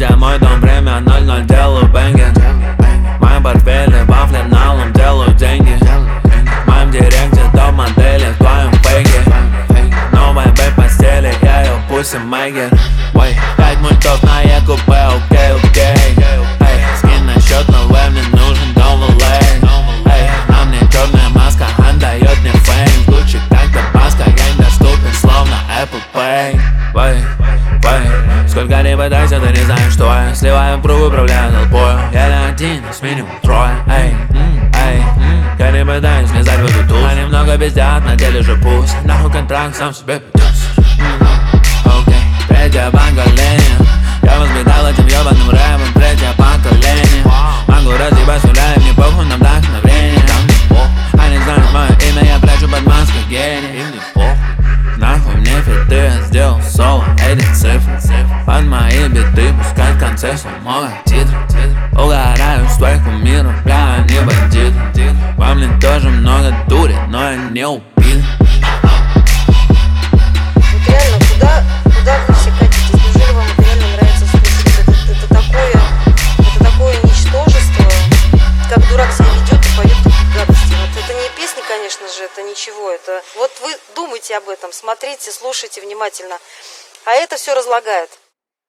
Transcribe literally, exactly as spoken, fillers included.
Третья мой дом, время ноль ноль, делаю бенги. В моем портфеле вафли налом, делаю деньги. В моем директе топ-модели, в твоем фейке. Новая бэй постели, я ее пусим Мэгги. Пять мультов на Е-купе, окей, окей. Эй, скинь на счет, но мне нужен дом в Л А. Эй, на мне черная маска, он дает мне фейм. Гуччи как Табаско, я недоступен, словно Apple Pay. Вэй, вэй, сколько не пытайся, ты не знаешь, что я. Сливаю пруг, управляю толпою. Я не один, с минимум трое. Эй, эй, я не пытаюсь влезать в эту туз. А немного пиздят, на деле же пусть. Нахуй контракт, сам себе придётся. Окей, третье поколение. Я воспитал этим ебаным рэпом третье поколение. Могу разъебать с нуля, и мне похуй на вдохновение. Они знают мое имя, я прячу под маской гения. Им не похуй, нахуй мне фиты, я сделал соло, эти цифры. Под мои биты, пускай в конце самого титра. Угораю с твоих кумиров, бля, они бандиты. Во мне тоже много дури, но я не убит. Вот реально, куда, куда вы все катитесь? Неужели вам это реально нравится слушать? Это, это, это, такое, это такое ничтожество, как дурак себя ведет и поет такие гадости. Вот это не песни, конечно же, это ничего. Это вот вы думайте об этом, смотрите, слушайте внимательно. А это все разлагает.